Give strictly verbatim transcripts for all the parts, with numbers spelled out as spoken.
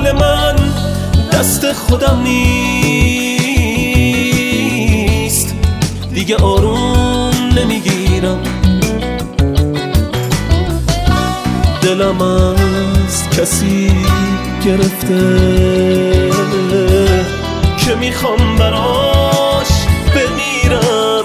حال من دست خودم نیست، دیگه آروم نمیگیرم. دلم از کسی گرفته که میخوام براش بمیرم.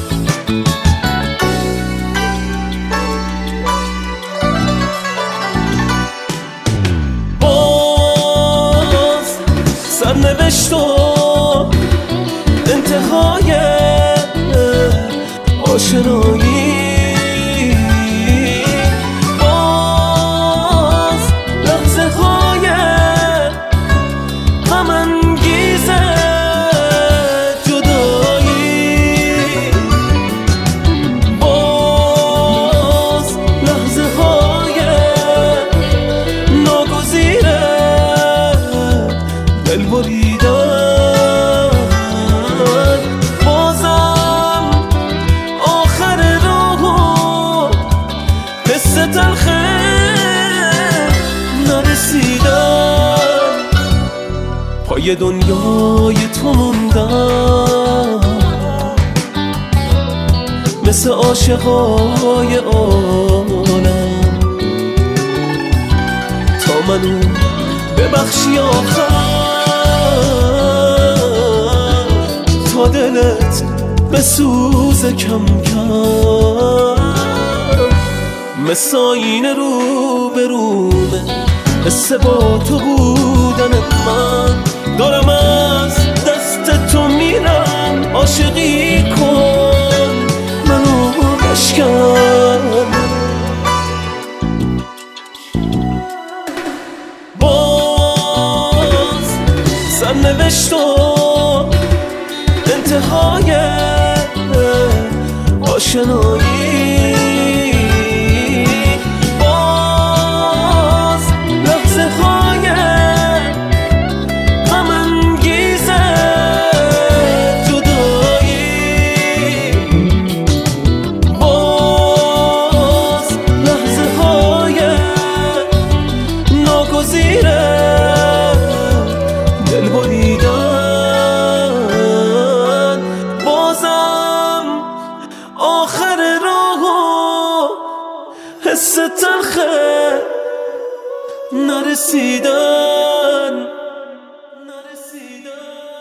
باز سرنوشت و انتهای آشنایی، بازم آخر راهو حس تلخه نرسیدم. پای دنیای تو موندم مثل عاشقای عالم، تا منو ببخشی آخر، تا دلت بسوزه کم کم. مثل آینه رو به رومه حس با تو بودن من، دارم از دست تو میرم. عاشقی کن منو بشکن. باز سرنوشت و انتهای آشنایی، باز لحظه های غم انگیز جدایی، باز لحظه های ناگزیر دل بریدن. بازم آخر راهو حس تلخه نرسیدن.